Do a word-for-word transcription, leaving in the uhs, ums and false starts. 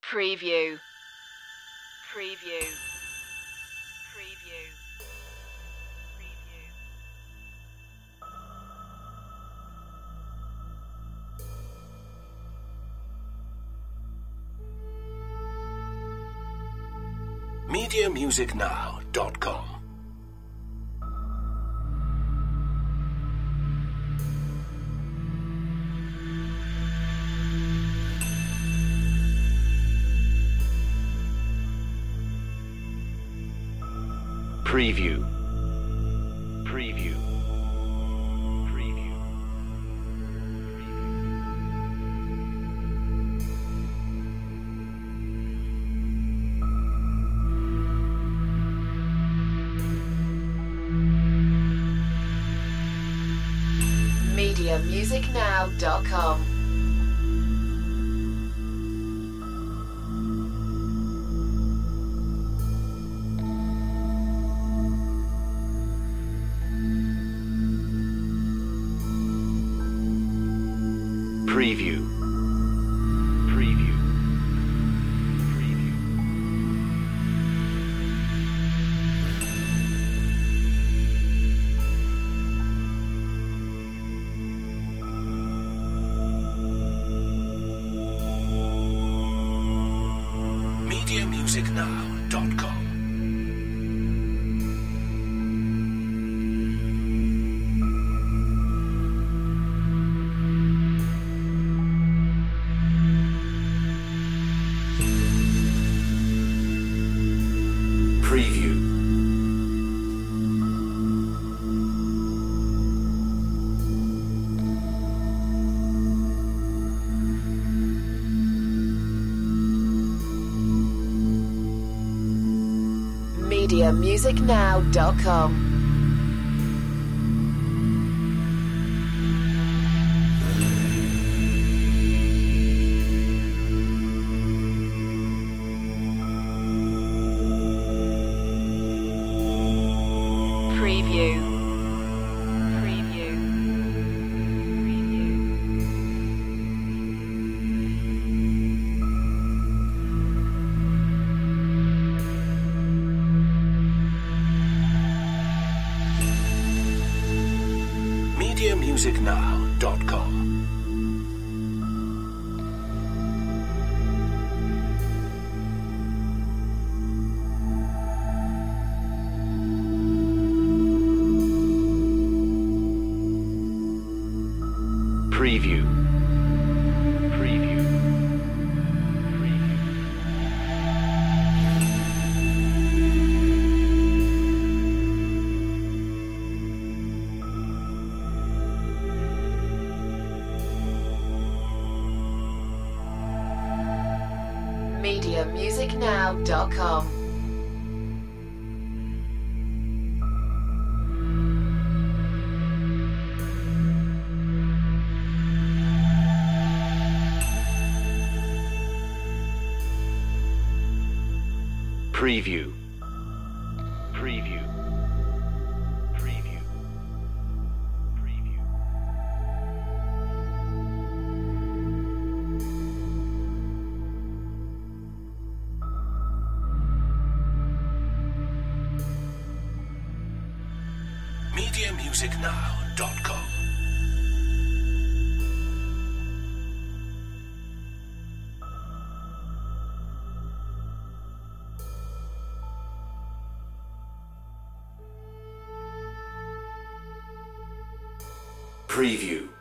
Preview. Preview. Preview. Preview. media music now dot com. Preview. Preview. Preview. media music now dot com. Preview. Preview. Preview. media music now dot com. Preview. media music now dot com. Preview. Preview. Preview. media music now dot com. Preview. Preview. Preview. media music now dot com. Preview. Preview. Preview. Preview. media music now dot com. Preview.